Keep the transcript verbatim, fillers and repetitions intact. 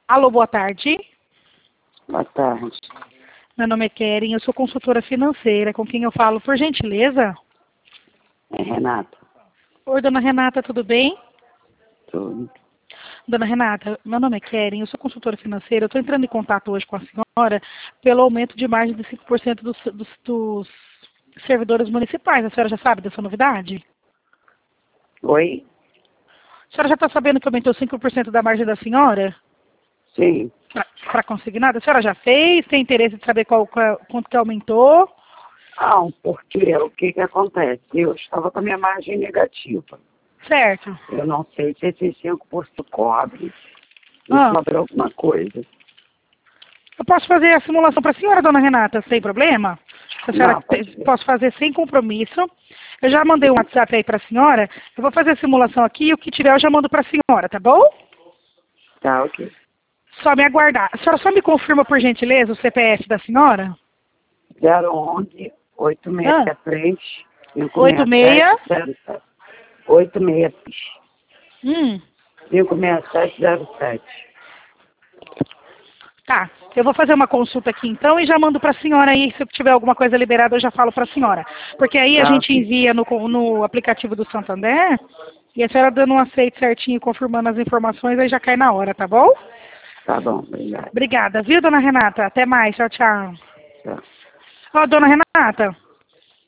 Alô, boa tarde. Boa tarde. Meu nome é Keren, eu sou consultora financeira. Com quem eu falo, por gentileza? É Renata. Oi, dona Renata, tudo bem? Tudo. Dona Renata, meu nome é Keren, eu sou consultora financeira. Eu estou entrando em contato hoje com a senhora pelo aumento de mais de cinco por cento dos, dos, dos servidores municipais. A senhora já sabe dessa novidade? Oi? A senhora já está sabendo que aumentou cinco por cento da margem da senhora? Sim. Para consignado? A senhora já fez? Tem interesse de saber qual, qual, quanto que aumentou? Não, porque o que que acontece? Eu estava com a minha margem negativa. Certo. Eu não sei se esses cinco por cento cobre e Ah. sobra alguma coisa. Eu posso fazer a simulação para a senhora, dona Renata, sem problema? Se a senhora Não, pode ser. posso fazer sem compromisso. Eu já mandei um WhatsApp aí para a senhora. Eu vou fazer a simulação aqui e o que tiver eu já mando para a senhora, tá bom? Tá, ok. Só me aguardar. A senhora só me confirma, por gentileza, o C P F da senhora? zero onze, oito seis Ah. três, cinco Oito seis seis. sete zero sete. oito seis três, Hum. cinco seis sete zero sete. Tá, eu vou fazer uma consulta aqui então e já mando para a senhora aí, se eu tiver alguma coisa liberada eu já falo para a senhora. Porque aí a Tá, gente ok. envia no, no aplicativo do Santander e a senhora dando um aceito certinho, confirmando as informações, aí já cai na hora, tá bom? Tá bom, obrigado. Obrigada, viu, dona Renata? Até mais, tchau, tchau. Tchau. Ó, dona Renata.